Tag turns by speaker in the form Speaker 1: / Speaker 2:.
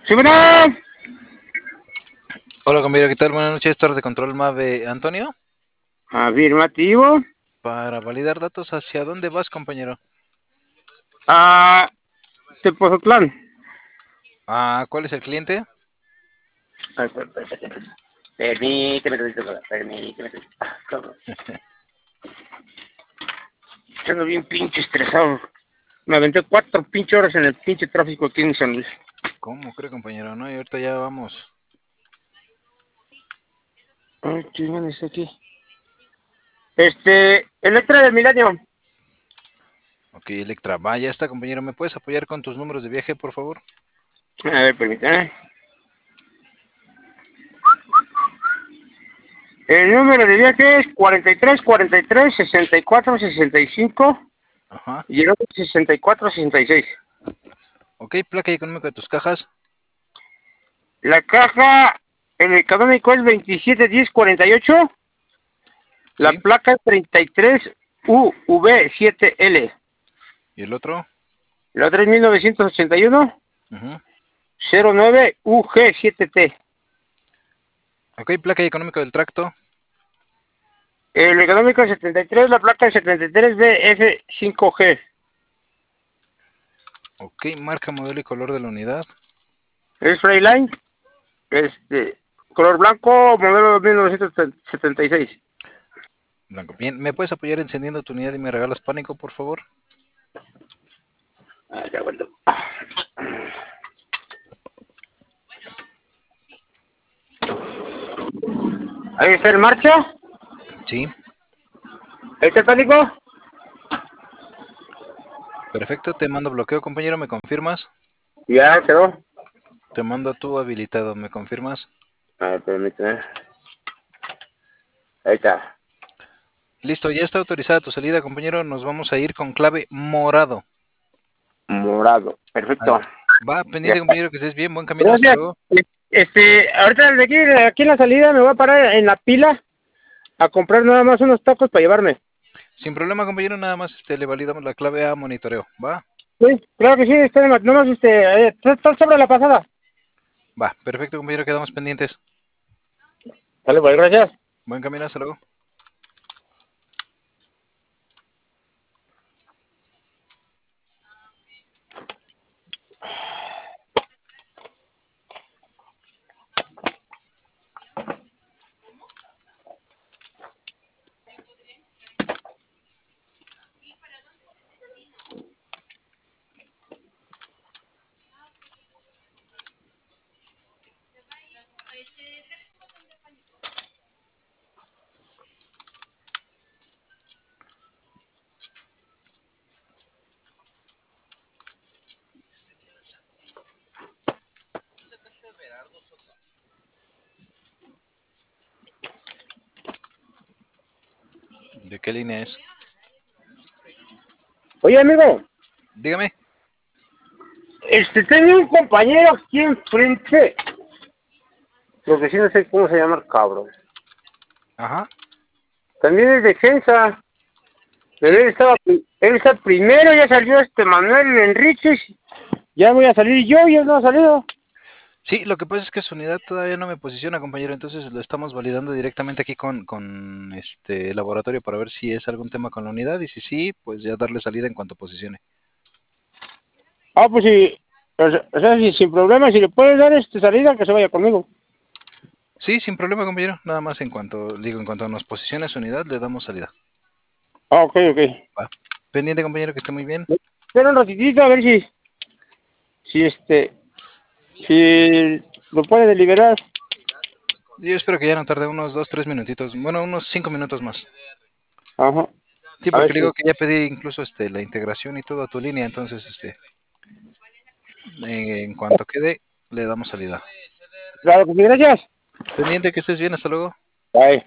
Speaker 1: Sí, bueno,
Speaker 2: Hola compañero, ¿qué tal? Buenas noches, torre de control MAVE Antonio.
Speaker 1: afirmativo.
Speaker 2: Para validar datos, ¿hacia dónde vas, compañero?
Speaker 1: A Tepozotlán.
Speaker 2: ¿Cuál es el cliente?
Speaker 1: Permíteme, Estoy bien pinche estresado. Me aventé 4 pinche horas en el pinche tráfico aquí en San Luis.
Speaker 2: ¿Cómo cree, compañero? No, y ahorita ya vamos.
Speaker 1: Ay, ¿quién es aquí? Electra del Milenio.
Speaker 2: Ok, Electra, ya está, compañero. ¿Me puedes apoyar con tus números de viaje, por favor?
Speaker 1: A ver, permítame. El número de viaje es 43, 64, 65
Speaker 2: Ajá.
Speaker 1: y el otro 64, 66.
Speaker 2: Ok, placa y económico de tus cajas.
Speaker 1: La caja, el económico es 271048. La
Speaker 2: Sí.
Speaker 1: placa es 33UV7L.
Speaker 2: ¿Y el otro?
Speaker 1: La otra es 1981
Speaker 2: Ujú.
Speaker 1: 09UG7T.
Speaker 2: Ok, placa y económico del tracto.
Speaker 1: El económico es 73, la placa es 73BF5G.
Speaker 2: Ok, marca, modelo y color de la unidad.
Speaker 1: Es Freiline, color blanco, modelo 1976.
Speaker 2: Blanco. Bien, ¿me puedes apoyar encendiendo tu unidad y me regalas pánico, por favor?
Speaker 1: Ya aguanto. Ahí está en marcha.
Speaker 2: Sí.
Speaker 1: ¿El técnico?
Speaker 2: Perfecto, te mando bloqueo, compañero, ¿me confirmas?
Speaker 1: Ya quedó.
Speaker 2: Te mando a tu habilitado, ¿me confirmas?
Speaker 1: A ver, permíteme. Ahí está.
Speaker 2: Listo, ya está autorizada tu salida, compañero. Nos vamos a ir con clave morado.
Speaker 1: Morado.
Speaker 2: Al-
Speaker 1: Perfecto.
Speaker 2: Va,
Speaker 1: Ya
Speaker 2: pendiente,
Speaker 1: está.
Speaker 2: compañero, que estés bien. Buen camino, hasta
Speaker 1: Gracias.
Speaker 2: luego.
Speaker 1: Ahorita aquí en la salida me voy a parar en la pila a comprar nada más unos tacos para llevarme.
Speaker 2: Sin problema, compañero, nada más le validamos la clave a monitoreo. Va,
Speaker 1: Sí, claro que sí, nada más está sobre la pasada.
Speaker 2: va, perfecto, compañero, quedamos pendientes.
Speaker 1: Vale, pues gracias.
Speaker 2: Buen camino, hasta luego. ¿De qué línea es?
Speaker 1: Oye, amigo,
Speaker 2: Dígame.
Speaker 1: tenía un compañero aquí enfrente. Lo que sí no sé cómo se llama el cabrón.
Speaker 2: Ajá.
Speaker 1: También es defensa. Pero
Speaker 2: Sí,
Speaker 1: él está primero, ya salió Manuel Enríquez. Ya voy a salir yo y él no ha salido.
Speaker 2: sí, lo que pasa es que su unidad todavía no me posiciona, compañero, entonces lo estamos validando directamente aquí con este laboratorio para ver si es algún tema con la unidad y si sí, pues ya darle salida en cuanto posicione.
Speaker 1: Ah, pues sí. O sea, sin problema, si le puedes dar salida, que se vaya conmigo.
Speaker 2: Sí, sin problema, compañero. Nada más en cuanto nos posicione su unidad, le damos salida.
Speaker 1: Ah, ok, ok.
Speaker 2: Va. Pendiente, compañero, que esté muy bien.
Speaker 1: Espera un ratitito a ver si si lo puede deliberar.
Speaker 2: Yo espero que ya no tarde unos 2, 3 minutitos. Bueno, unos 5 minutos más.
Speaker 1: Ajá.
Speaker 2: Sí,
Speaker 1: A
Speaker 2: porque
Speaker 1: ver
Speaker 2: le digo
Speaker 1: si.
Speaker 2: que ya pedí incluso la integración y todo a tu línea, entonces en cuanto quede, le damos salida.
Speaker 1: Claro que sí, gracias.
Speaker 2: Pendiente, que estés bien, hasta luego.
Speaker 1: Bye.